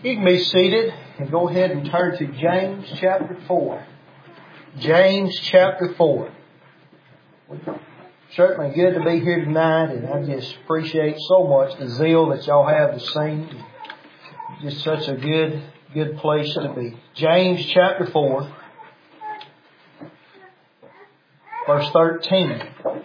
You can be seated and go ahead and turn to James chapter 4. James chapter 4. Certainly good to be here tonight, and I just appreciate so much the zeal that y'all have to sing. Just such a good place to be. James chapter 4, verse 13.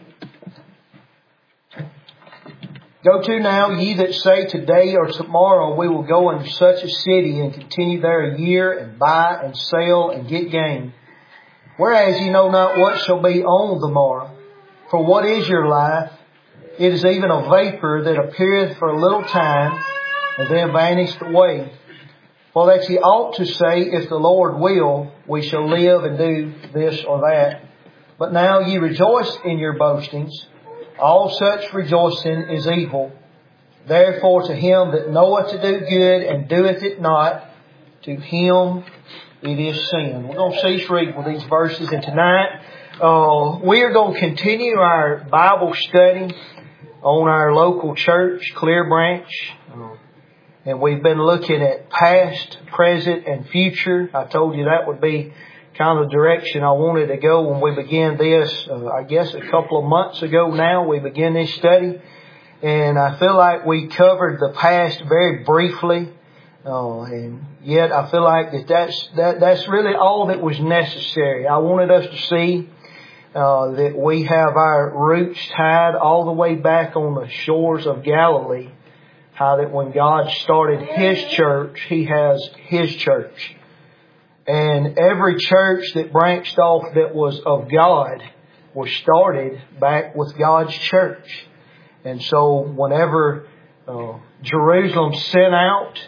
Go to now, ye that say today or tomorrow we will go into such a city and continue there a year and buy and sell and get gain. Whereas ye know not what shall be on the morrow. For what is your life? It is even a vapor that appeareth for a little time and then vanisheth away. For that ye ought to say, if the Lord will, we shall live and do this or that. But now ye rejoice in your boastings. All such rejoicing is evil. Therefore to him that knoweth to do good and doeth it not, to him it is sin. We're going to cease reading with these verses, and tonight we are going to continue our Bible study on our local church, Clear Branch. And we've been looking at past, present, and future. I told you that would be kind of the direction I wanted to go when we began this. I guess a couple of months ago now we began this study. And I feel like we covered the past very briefly. And yet I feel like that's really all that was necessary. I wanted us to see that we have our roots tied all the way back on the shores of Galilee. How that when God started His church, He has His church. And every church that branched off that was of God was started back with God's church. And so whenever Jerusalem sent out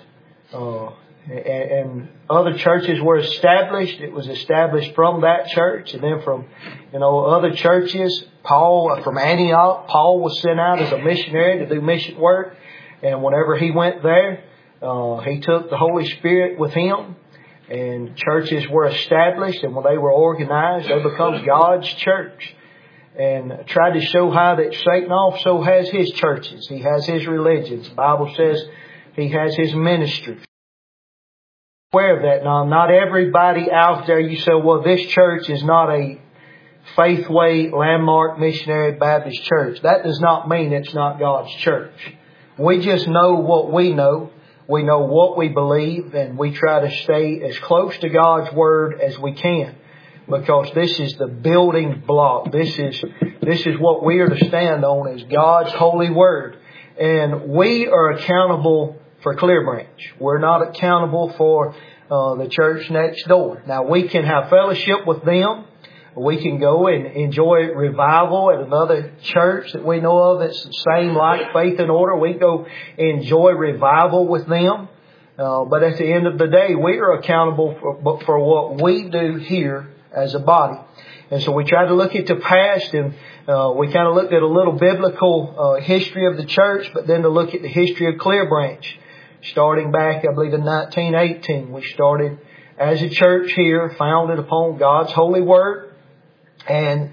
and other churches were established, it was established from that church. And then from other churches, Paul from Antioch, Paul was sent out as a missionary to do mission work. And whenever he went there, he took the Holy Spirit with him. And churches were established, and when they were organized, they become God's church. And I tried to show how that Satan also has his churches. He has his religions. The Bible says he has his ministry. Aware of that. Now, not everybody out there, you say, well, this church is not a Faithway Landmark Missionary Baptist Church. That does not mean it's not God's church. We just know what we know. We know what we believe, and we try to stay as close to God's Word as we can, because this is the building block. This is what we are to stand on, is God's holy Word. And we are accountable for Clear Branch. We're not accountable for the church next door. Now, we can have fellowship with them. We can go and enjoy revival at another church that we know of that's the same like Faith and Order. We can go enjoy revival with them. But at the end of the day, we are accountable for what we do here as a body. And so we try to look at the past, and we kind of looked at a little biblical history of the church, but then to look at the history of Clear Branch. Starting back, I believe, in 1918, we started as a church here, founded upon God's holy Word. And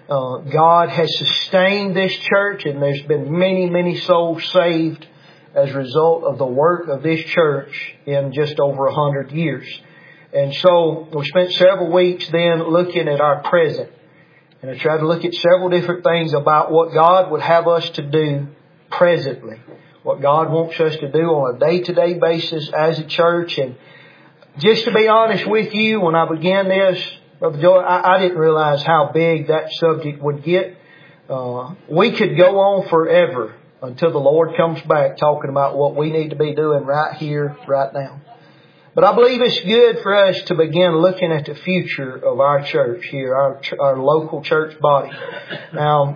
God has sustained this church, and there's been many, many souls saved as a result of the work of this church in just over 100 years. And so we spent several weeks then looking at our present. And I tried to look at several different things about what God would have us to do presently. What God wants us to do on a day-to-day basis as a church. And just to be honest with you, when I began this, Brother Joy, I didn't realize how big that subject would get. We could go on forever until the Lord comes back talking about what we need to be doing right here, right now. But I believe it's good for us to begin looking at the future of our church here, our local church body. Now,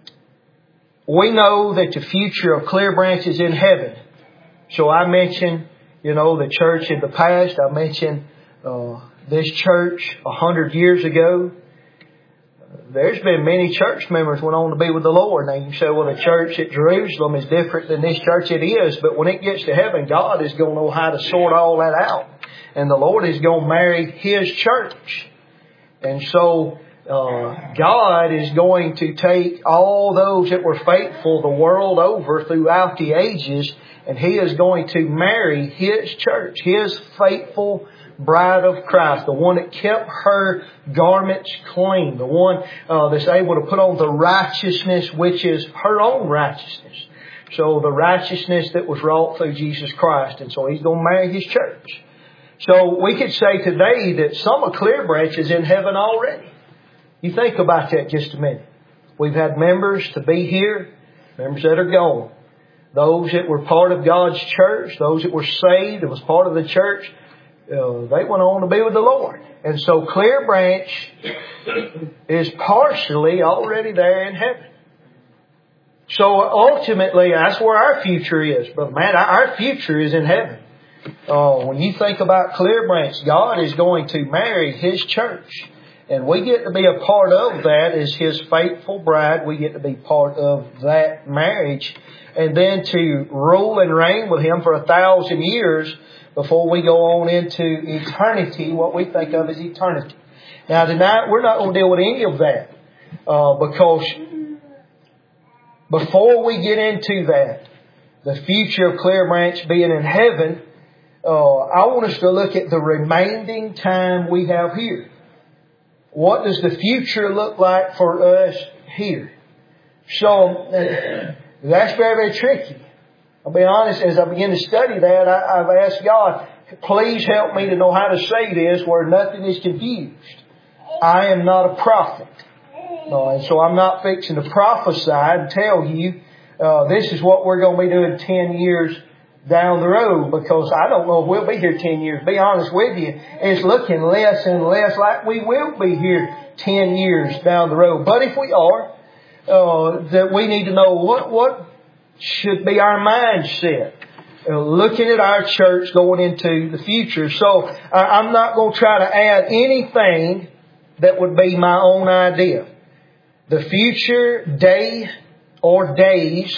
we know that the future of Clear Branch is in heaven. So I mentioned, the church in the past. I mentioned this church 100 years ago. There's been many church members went on to be with the Lord. Now you say, well, the church at Jerusalem is different than this church. It is. But when it gets to heaven, God is going to know how to sort all that out. And the Lord is going to marry His church. And so God is going to take all those that were faithful the world over throughout the ages, and He is going to marry His church, His faithful bride of Christ, the one that kept her garments clean, the one that's able to put on the righteousness which is her own righteousness. So the righteousness that was wrought through Jesus Christ. And so He's going to marry His church. So we could say today that some of Clear Branch is in heaven already. You think about that just a minute. We've had members to be here, members that are gone. Those that were part of God's church, those that were saved and was part of the church, they went on to be with the Lord. And so Clear Branch is partially already there in heaven. So ultimately, that's where our future is, Brother Matt. Our future is in heaven. When you think about Clear Branch, God is going to marry His church. And we get to be a part of that as His faithful bride. We get to be part of that marriage. And then to rule and reign with Him for 1,000 years before we go on into eternity, what we think of as eternity. Now tonight, we're not going to deal with any of that. Because before we get into that, the future of Clear Branch being in heaven, I want us to look at the remaining time we have here. What does the future look like for us here? So, that's very, very tricky. I'll be honest, as I begin to study that, I've asked God, please help me to know how to say this where nothing is confused. I am not a prophet. And so I'm not fixing to prophesy and tell you, this is what we're going to be doing 10 years down the road, because I don't know if we'll be here 10 years. Be honest with you, it's looking less and less like we will be here 10 years down the road. But if we are, that we need to know what should be our mindset, looking at our church going into the future. So I'm not going to try to add anything that would be my own idea. The future day or days,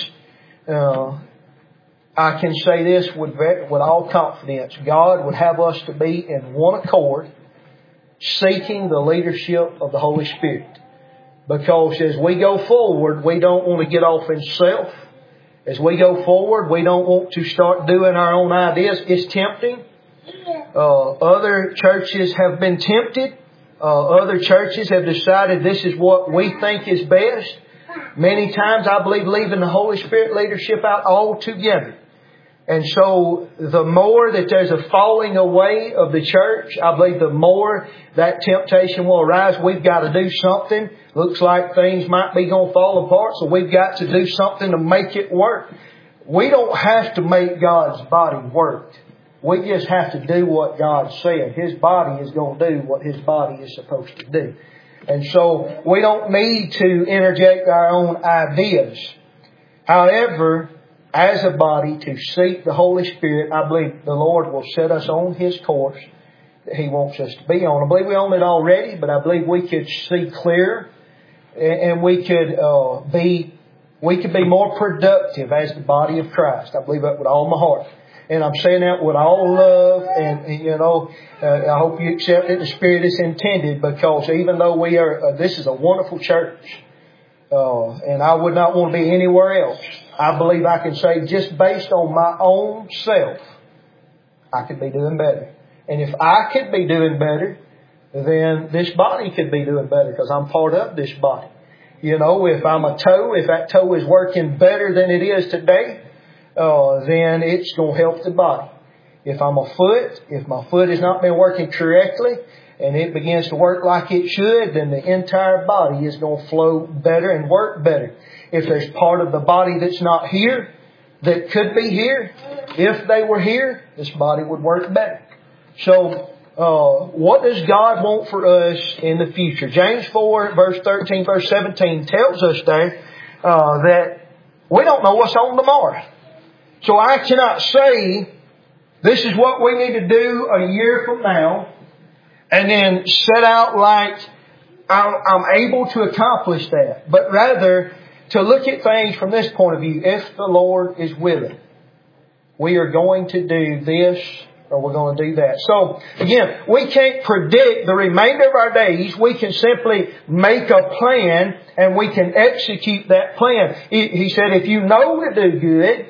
I can say this with all confidence. God would have us to be in one accord, seeking the leadership of the Holy Spirit. Because as we go forward, we don't want to get off in self. As we go forward, we don't want to start doing our own ideas. It's tempting. Other churches have been tempted. Other churches have decided this is what we think is best. Many times I believe leaving the Holy Spirit leadership out altogether. And so the more that there's a falling away of the church, I believe the more that temptation will arise. We've got to do something. Looks like things might be going to fall apart, so we've got to do something to make it work. We don't have to make God's body work. We just have to do what God said. His body is going to do what His body is supposed to do. And so we don't need to interject our own ideas. However, as a body, to seek the Holy Spirit, I believe the Lord will set us on His course that He wants us to be on. I believe we're on it already, but I believe we could see clearer, and we could be more productive as the body of Christ. I believe that with all my heart. And I'm saying that with all love, and I hope you accept it. The Spirit is intended, because even though we are, this is a wonderful church, and I would not want to be anywhere else. I believe I can say, just based on my own self, I could be doing better. And if I could be doing better, then this body could be doing better, because I'm part of this body. If I'm a toe, if that toe is working better than it is today, then it's going to help the body. If I'm a foot, if my foot has not been working correctly, and it begins to work like it should, then the entire body is going to flow better and work better. If there's part of the body that's not here, that could be here, if they were here, this body would work better. So, what does God want for us in the future? James 4, verse 13, verse 17 tells us there that we don't know what's on tomorrow. So I cannot say, this is what we need to do a year from now, and then set out like I'm able to accomplish that. But rather, to look at things from this point of view, if the Lord is willing, we are going to do this or we're going to do that. So, again, we can't predict the remainder of our days. We can simply make a plan and we can execute that plan. He said, if you know to do good,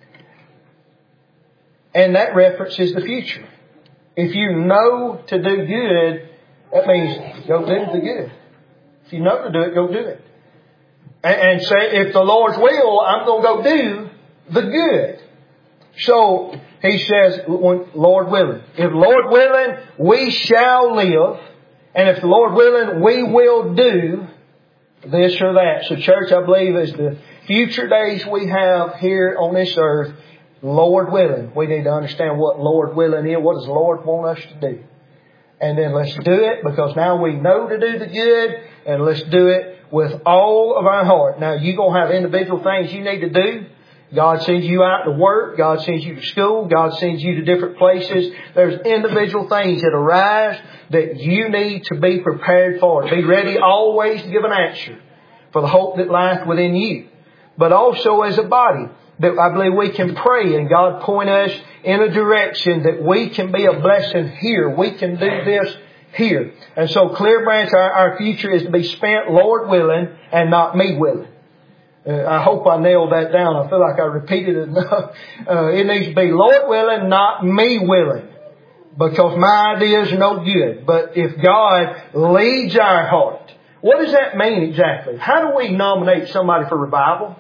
and that references the future. If you know to do good, that means go do the good. If you know to do it, go do it. And say, if the Lord's will, I'm going to go do the good. So, he says, Lord willing. If Lord willing, we shall live. And if the Lord willing, we will do this or that. So, church, I believe as the future days we have here on this earth, Lord willing, we need to understand what Lord willing is. What does the Lord want us to do? And then let's do it, because now we know to do the good, and let's do it with all of our heart. Now, you're going to have individual things you need to do. God sends you out to work. God sends you to school. God sends you to different places. There's individual things that arise that you need to be prepared for. Be ready always to give an answer for the hope that lieth within you. But also as a body, that I believe we can pray and God point us in a direction that we can be a blessing here. We can do this here. And so Clear Branch, our future is to be spent, Lord willing, and not me willing. I hope I nailed that down. I feel like I repeated it enough. It needs to be Lord willing, not me willing. Because my ideas are no good. But if God leads our heart, what does that mean exactly? How do we nominate somebody for revival?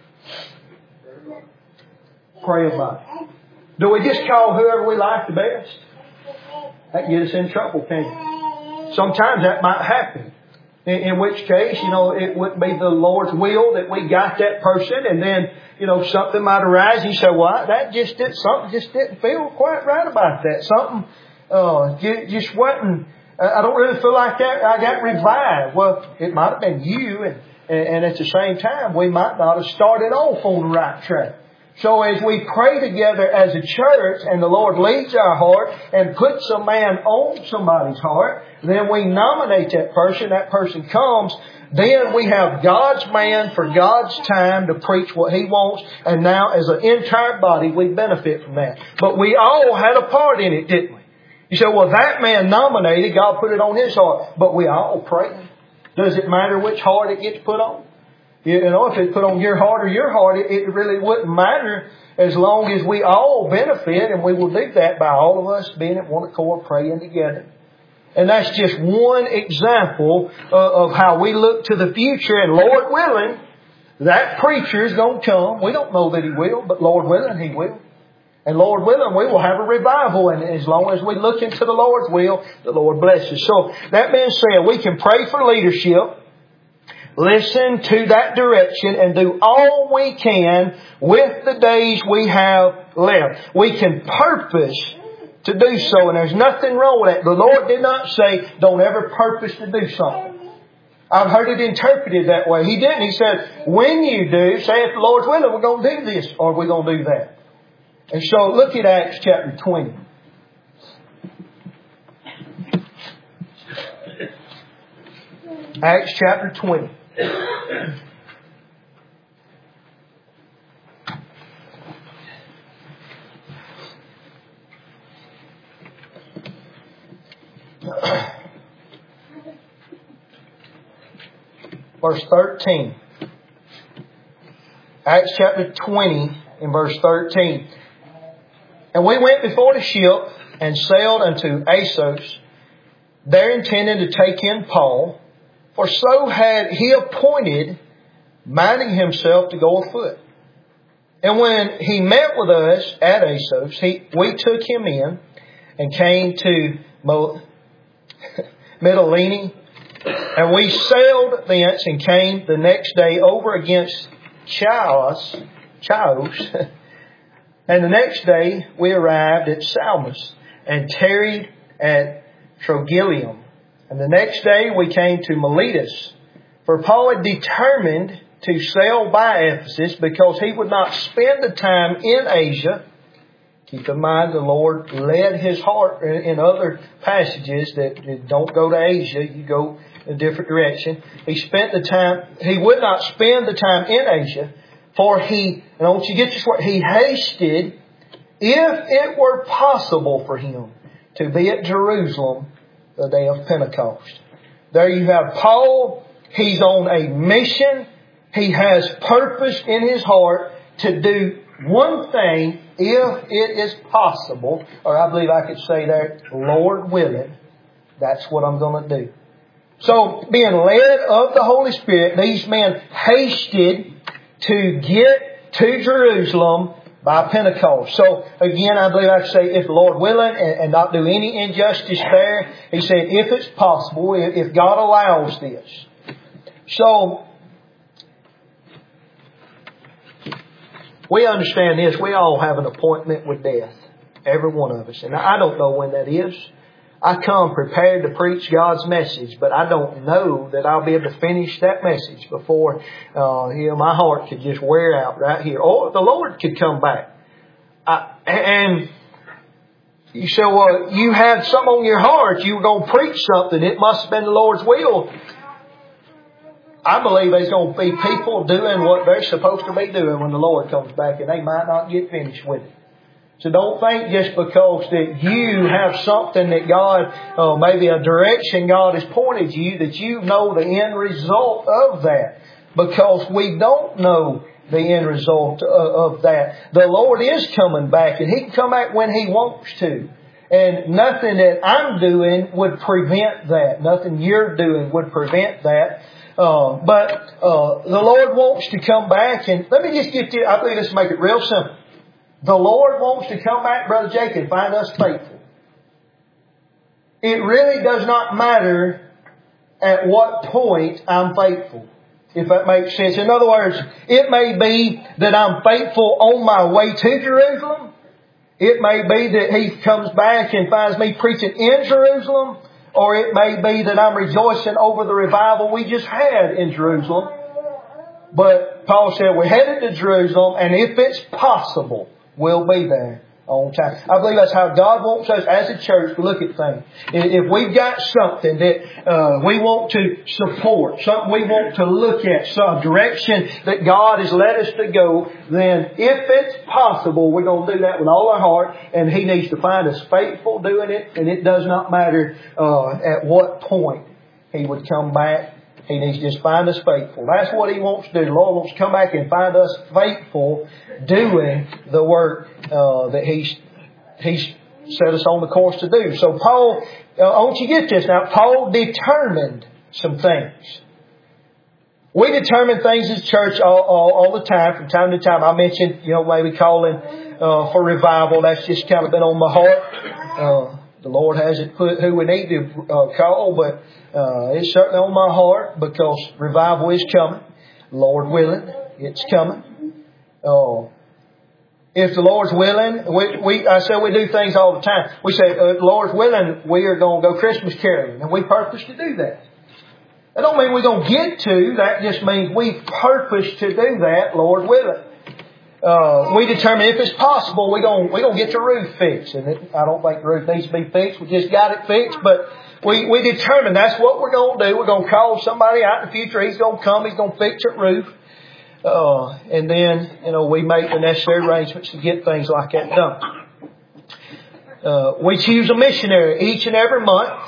Pray about it. Do we just call whoever we like the best? That gets us in trouble, can't it? Sometimes that might happen. In which case, it wouldn't be the Lord's will that we got that person, and then, something might arise. You say, well, something just didn't feel quite right about that. Something, just wasn't, I don't really feel like that. I got revived. Well, it might have been you, and at the same time, we might not have started off on the right track. So as we pray together as a church and the Lord leads our heart and puts a man on somebody's heart, then we nominate that person comes, then we have God's man for God's time to preach what He wants, and now as an entire body we benefit from that. But we all had a part in it, didn't we? You say, well, that man nominated, God put it on his heart, but we all pray. Does it matter which heart it gets put on? If it's put on your heart or your heart, it really wouldn't matter as long as we all benefit, and we will do that by all of us being at one accord, praying together. And that's just one example of how we look to the future, and Lord willing, that preacher is going to come. We don't know that he will, but Lord willing, he will. And Lord willing, we will have a revival, and as long as we look into the Lord's will, the Lord blesses. So, that being said, we can pray for leadership, listen to that direction, and do all we can with the days we have left. We can purpose to do so, and there's nothing wrong with that. The Lord did not say, don't ever purpose to do something. I've heard it interpreted that way. He didn't. He said, when you do, say if the Lord's willing, we're going to do this, or we're going to do that. And so look at Acts chapter 20. Acts chapter 20. Verse 13. Acts chapter 20 and verse 13. And we went before the ship and sailed unto Assos, there intending to take in Paul, for so had he appointed, minding himself to go afoot. And when he met with us at Assos, we took him in and came to Mytilene, and we sailed thence and came the next day over against Chios, and the next day we arrived at Salmis and tarried at Trogyllium. And the next day we came to Miletus, for Paul had determined to sail by Ephesus because he would not spend the time in Asia. Keep in mind the Lord led his heart in other passages that don't go to Asia, you go in a different direction. He would not spend the time in Asia, for and I want you to get this word, he hasted if it were possible for him to be at Jerusalem the day of Pentecost. There you have Paul. He's on a mission. He has purpose in his heart to do one thing if it is possible, or I believe I could say there, Lord willing, that's what I'm going to do. So, being led of the Holy Spirit, these men hasted to get to Jerusalem by Pentecost. So, again, I believe I could say, if the Lord willing, and not do any injustice there, he said, if it's possible, if God allows this. So, we understand this. We all have an appointment with death. Every one of us. And I don't know when that is. I come prepared to preach God's message, but I don't know that I'll be able to finish that message before my heart could just wear out right here. Or the Lord could come back. And you say, well, you had something on your heart. You were going to preach something. It must have been the Lord's will. I believe there's going to be people doing what they're supposed to be doing when the Lord comes back, and they might not get finished with it. So don't think just because that you have something that God, maybe a direction God has pointed you, that you know the end result of that. Because we don't know the end result of that. The Lord is coming back, and He can come back when He wants to. And nothing that I'm doing would prevent that. Nothing you're doing would prevent that. But the Lord wants to come back, and let me just get to, I believe this will make it real simple. The Lord wants to come back, Brother Jake, and find us faithful. It really does not matter at what point I'm faithful, if that makes sense. In other words, it may be that I'm faithful on my way to Jerusalem. It may be that He comes back and finds me preaching in Jerusalem. Or it may be that I'm rejoicing over the revival we just had in Jerusalem. But Paul said we're headed to Jerusalem, and if it's possible, we'll be there on time. I believe that's how God wants us as a church to look at things. If we've got something that we want to support, something we want to look at, some direction that God has led us to go, then if it's possible, we're going to do that with all our heart, and He needs to find us faithful doing it, and it does not matter at what point He would come back. He needs to just find us faithful. That's what He wants to do. The Lord wants to come back and find us faithful doing the work that He's set us on the course to do. So Paul, I want you to get this now. Paul determined some things. We determine things as church all the time, from time to time. I mentioned, maybe calling for revival. That's just kind of been on my heart. The Lord hasn't put who we need to call, but it's certainly on my heart because revival is coming. Lord willing, it's coming. If the Lord's willing, I said we do things all the time. We say, Lord's willing, we are going to go Christmas caroling, and we purpose to do that. That don't mean we're going to get to. That just means we purpose to do that, Lord willing. We determine if it's possible, we're going to get the roof fixed. And I don't think the roof needs to be fixed. We just got it fixed. But we determine that's what we're going to do. We're going to call somebody out in the future. He's going to come. He's going to fix the roof. And then, we make the necessary arrangements to get things like that done. We choose a missionary each and every month.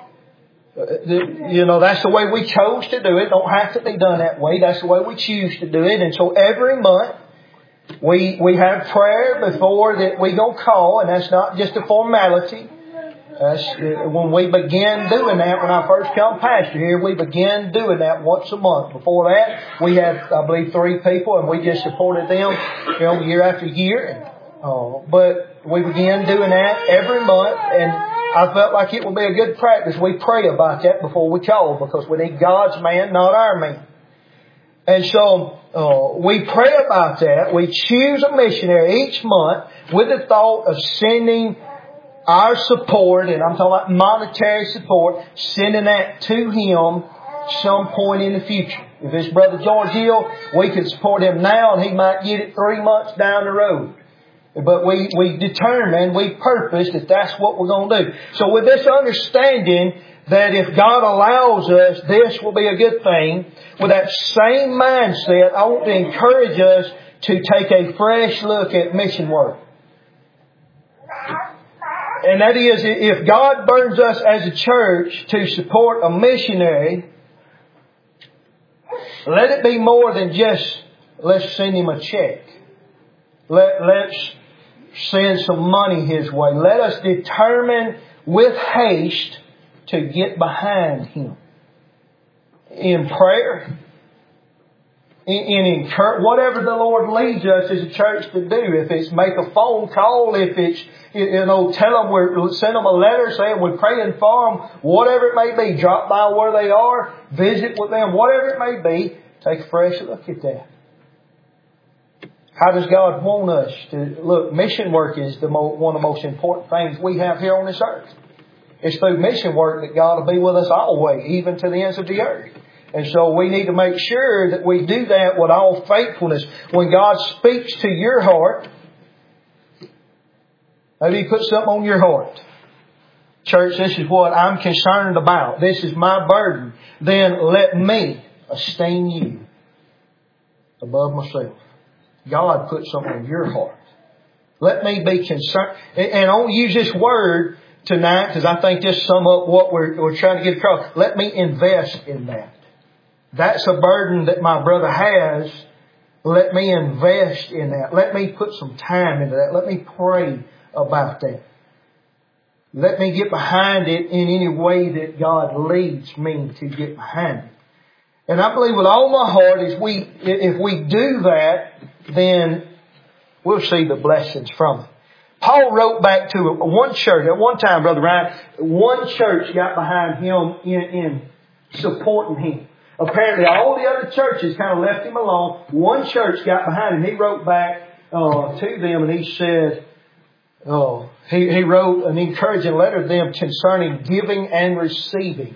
That's the way we chose to do it. Don't have to be done that way. That's the way we choose to do it. And so every month, we have prayer before that we go call, and that's not just a formality. When we began doing that, when I first come pastor here, we began doing that once a month. Before that, we had, I believe, 3 people, and we just supported them, year after year. But we began doing that every month, and I felt like it would be a good practice. We pray about that before we call, because we need God's man, not our man. And so we pray about that. We choose a missionary each month with the thought of sending our support, and I'm talking about monetary support, sending that to him some point in the future. If it's Brother George Hill, we can support him now, and he might get it 3 months down the road. But we determine, we purpose that that's what we're going to do. So with this understanding that if God allows us, this will be a good thing, with that same mindset, I want to encourage us to take a fresh look at mission work. And that is, if God burns us as a church to support a missionary, let it be more than just, let's send him a check. Let's send some money his way. Let us determine with haste to get behind him. In prayer, in whatever the Lord leads us as a church to do. If it's make a phone call, if it's, tell them send them a letter saying we're praying for them, whatever it may be, drop by where they are, visit with them, whatever it may be, take a fresh look at that. How does God want us to look? Mission work is one of the most important things we have here on this earth. It's through mission work that God will be with us always, even to the ends of the earth. And so we need to make sure that we do that with all faithfulness. When God speaks to your heart, maybe He puts something on your heart. Church, this is what I'm concerned about. This is my burden. Then let me esteem you above myself. God put something on your heart. Let me be concerned. And I won't use this word tonight because I think this sums up what we're trying to get across. Let me invest in that. That's a burden that my brother has. Let me invest in that. Let me put some time into that. Let me pray about that. Let me get behind it in any way that God leads me to get behind it. And I believe with all my heart, if we do that, then we'll see the blessings from it. Paul wrote back to one church. At one time, Brother Ryan, one church got behind him in supporting him. Apparently all the other churches kind of left him alone. One church got behind him. He wrote back to them and he said, he wrote an encouraging letter to them concerning giving and receiving.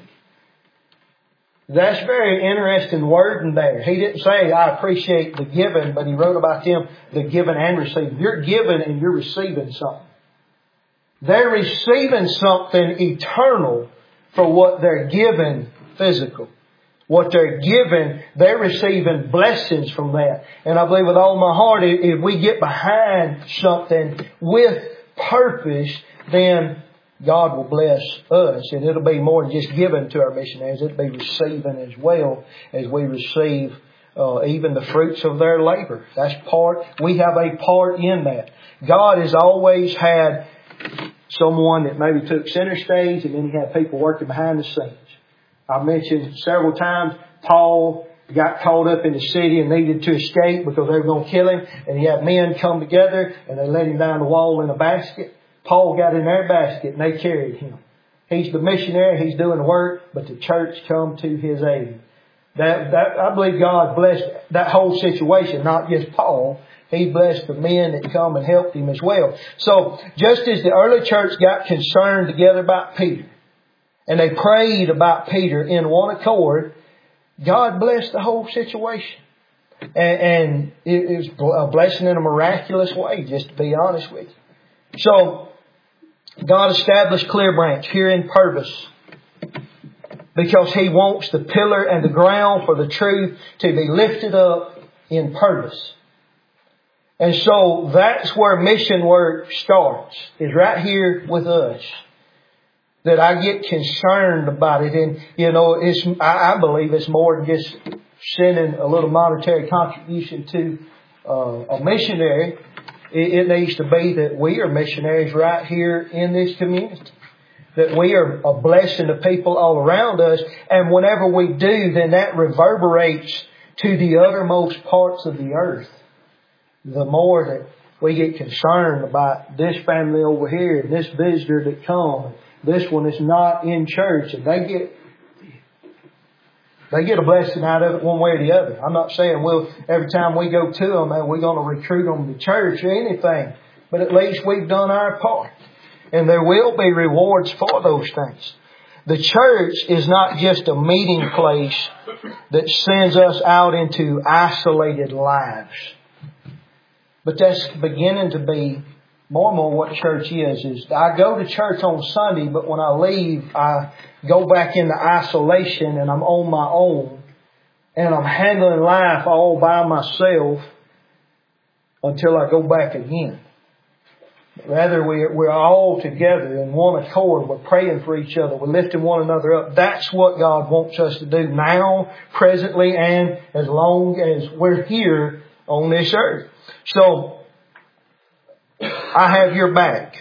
That's very interesting wording there. He didn't say, I appreciate the giving, but he wrote about them, the giving and receiving. You're giving and you're receiving something. They're receiving something eternal for what they're giving physical. What they're giving, they're receiving blessings from that. And I believe with all my heart, if we get behind something with purpose, then God will bless us. And it'll be more than just given to our missionaries. It'll be receiving as well as we receive even the fruits of their labor. We have a part in that. God has always had someone that maybe took center stage and then He had people working behind the scenes. I mentioned several times Paul got caught up in the city and needed to escape because they were going to kill him. And he had men come together and they let him down the wall in a basket. Paul got in their basket and they carried him. He's the missionary. He's doing the work, but the church come to his aid. I believe God blessed that whole situation, not just Paul. He blessed the men that come and helped him as well. So just as the early church got concerned together about Peter, and they prayed about Peter in one accord, God blessed the whole situation. And it was a blessing in a miraculous way, just to be honest with you. So, God established Clear Branch here in Purvis because He wants the pillar and the ground for the truth to be lifted up in Purvis. And so that's where mission work starts, is right here with us. That I get concerned about it. And, I believe it's more than just sending a little monetary contribution to a missionary. It needs to be that we are missionaries right here in this community. That we are a blessing to people all around us. And whenever we do, then that reverberates to the uttermost parts of the earth. The more that we get concerned about this family over here and this visitor that comes, this one is not in church, and they get a blessing out of it one way or the other. I'm not saying, every time we go to them, we're going to recruit them to church or anything. But at least we've done our part. And there will be rewards for those things. The church is not just a meeting place that sends us out into isolated lives. But that's beginning to be more and more what church is I go to church on Sunday, but when I leave, I go back into isolation and I'm on my own. And I'm handling life all by myself until I go back again. Rather, we're all together in one accord. We're praying for each other. We're lifting one another up. That's what God wants us to do now, presently, and as long as we're here on this earth. So, I have your back.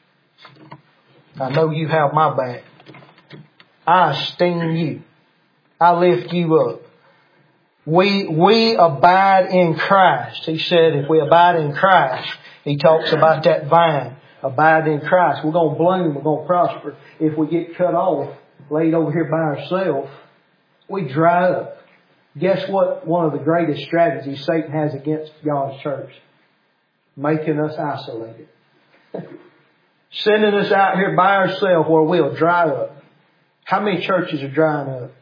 I know you have my back. I esteem you. I lift you up. We abide in Christ. He said if we abide in Christ, He talks about that vine. Abide in Christ. We're going to bloom. We're going to prosper. If we get cut off, laid over here by ourselves, we dry up. Guess what? One of the greatest strategies Satan has against God's church. Making us isolated. Sending us out here by ourselves where we'll dry up. How many churches are drying up?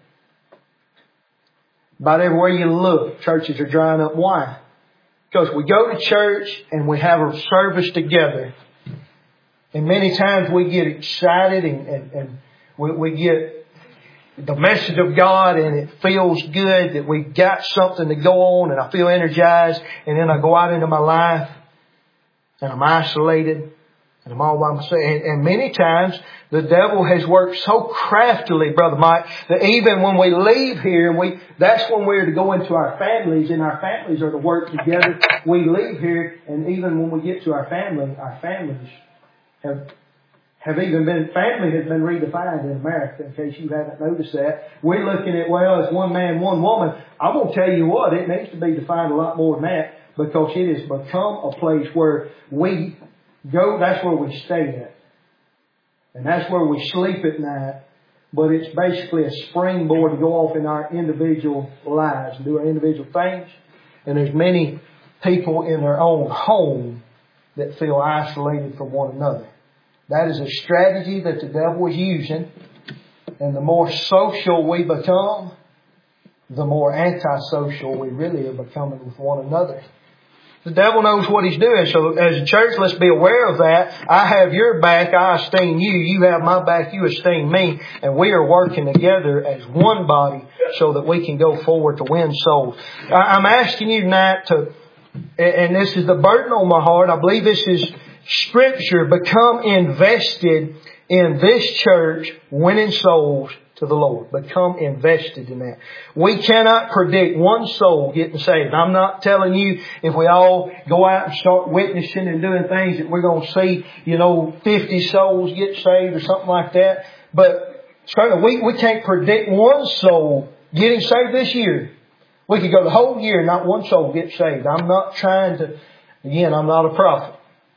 About everywhere you look, churches are drying up. Why? Because we go to church and we have a service together. And many times we get excited and we get the message of God and it feels good that we've got something to go on and I feel energized. And then I go out into my life and I'm isolated. And I'm all by myself. And many times the devil has worked so craftily, Brother Mike, that even when we leave here, that's when we're to go into our families, and our families are to work together. We leave here, and even when we get to our families family has been redefined in America, in case you haven't noticed that. We're looking at, well, it's one man, one woman. I will tell you what, it needs to be defined a lot more than that, because it has become a place where we go, that's where we stay at. And that's where we sleep at night. But it's basically a springboard to go off in our individual lives and do our individual things. And there's many people in their own home that feel isolated from one another. That is a strategy that the devil is using. And the more social we become, the more antisocial we really are becoming with one another. The devil knows what he's doing. So as a church, let's be aware of that. I have your back. I esteem you. You have my back. You esteem me. And we are working together as one body so that we can go forward to win souls. I'm asking you tonight to, and this is the burden on my heart. I believe this is Scripture. Become invested in this church, winning souls to the Lord. Become invested in that. We cannot predict one soul getting saved. I'm not telling you if we all go out and start witnessing and doing things that we're going to see, 50 souls get saved or something like that. But certainly we can't predict one soul getting saved this year. We could go the whole year and not one soul get saved. I'm not trying to, I'm not a prophet.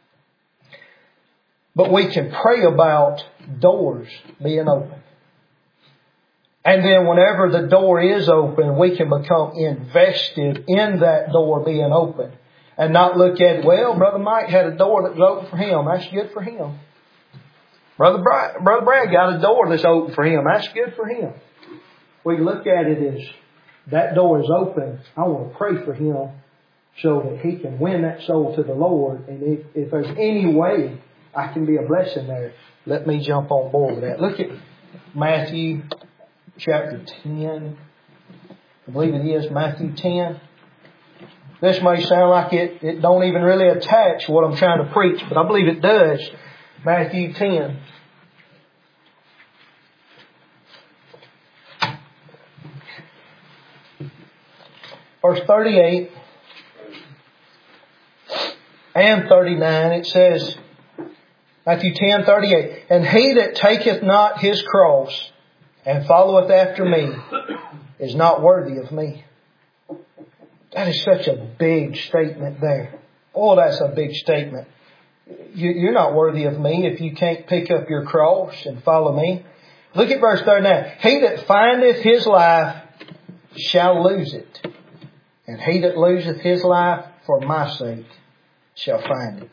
But we can pray about doors being open. And then whenever the door is open, we can become invested in that door being open. And not look at, well, Brother Mike had a door that was open for him. That's good for him. Brother Brad got a door that's open for him. That's good for him. We look at it as that door is open. I want to pray for him so that he can win that soul to the Lord. And if there's any way I can be a blessing there, let me jump on board with that. Look at Matthew chapter 10. I believe it is Matthew 10. This may sound like it don't even really attach what I'm trying to preach, but I believe it does. Matthew 10. Verse 38 and 39, it says, Matthew 10:38, and he that taketh not his cross and followeth after me is not worthy of me. That is such a big statement there. Oh, that's a big statement. You're not worthy of me if you can't pick up your cross and follow me. Look at verse 39. He that findeth his life shall lose it. And he that loseth his life for my sake shall find it.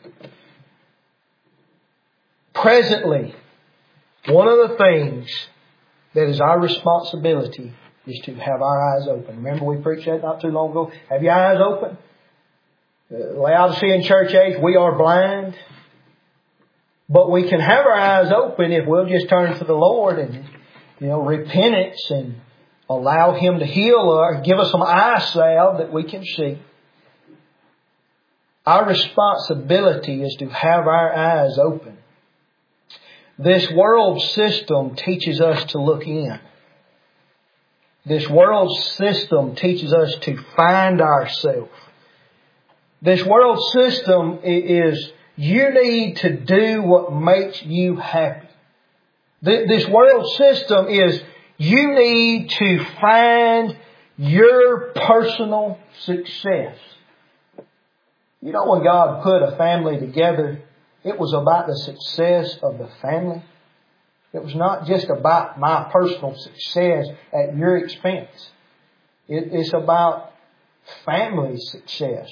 Presently, one of the things that is our responsibility is to have our eyes open. Remember we preached that not too long ago? Have your eyes open? Laodicean church age, we are blind. But we can have our eyes open if we'll just turn to the Lord and, repentance and allow Him to heal or give us some eye salve that we can see. Our responsibility is to have our eyes open. This world system teaches us to look in. This world system teaches us to find ourselves. This world system is, you need to do what makes you happy. This world system is, you need to find your personal success. You know, when God put a family together, it was about the success of the family. It was not just about my personal success at your expense. It's about family success.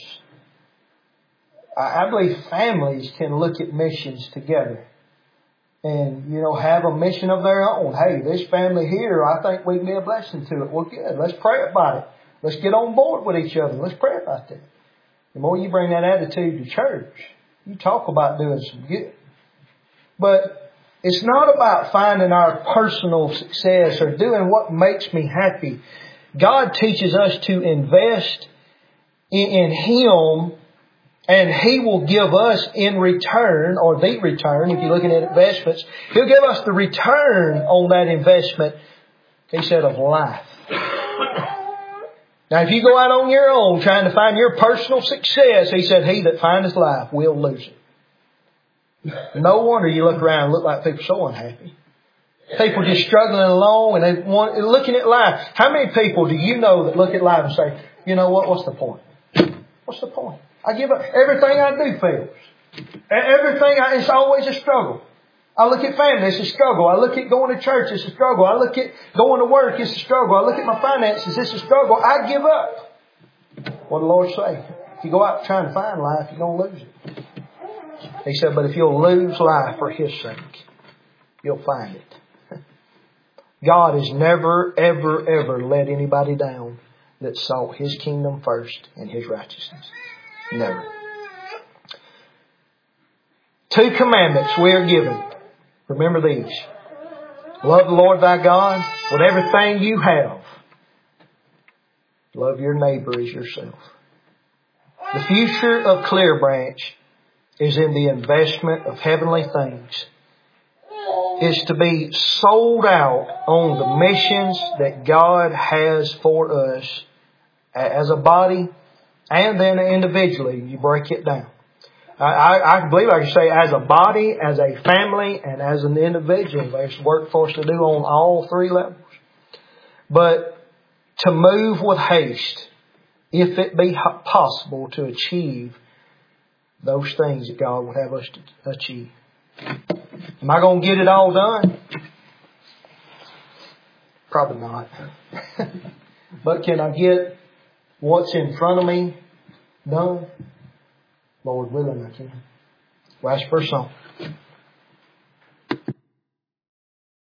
I believe families can look at missions together and, have a mission of their own. Hey, this family here, I think we can be a blessing to it. Well, good. Let's pray about it. Let's get on board with each other. Let's pray about that. The more you bring that attitude to church, you talk about doing some good. But it's not about finding our personal success or doing what makes me happy. God teaches us to invest in Him, and He will give us in return, or the return, if you're looking at investments, He'll give us the return on that investment, He said, of life. Now, if you go out on your own trying to find your personal success, He said, he that findeth life will lose it. No wonder you look around and look like people so unhappy. People just struggling along and looking at life. How many people do you know that look at life and say, you know what, what's the point? What's the point? I give up. Everything I do fails. It's always a struggle. I look at family, it's a struggle. I look at going to church, it's a struggle. I look at going to work, it's a struggle. I look at my finances, it's a struggle. I give up. What did the Lord say? If you go out trying to find life, you're going to lose it. He said, but if you'll lose life for His sake, you'll find it. God has never, ever, ever let anybody down that sought His kingdom first and His righteousness. Never. 2 commandments we are given. Remember these. Love the Lord thy God with everything you have. Love your neighbor as yourself. The future of Clear Branch is in the investment of heavenly things. It's to be sold out on the missions that God has for us as a body and then individually. You break it down. I believe I can say as a body, as a family, and as an individual, there's work for us to do on all 3 levels. But to move with haste, if it be possible, to achieve those things that God would have us to achieve. Am I going to get it all done? Probably not. But can I get what's in front of me done? Lord willing, I can. We'll ask for a song.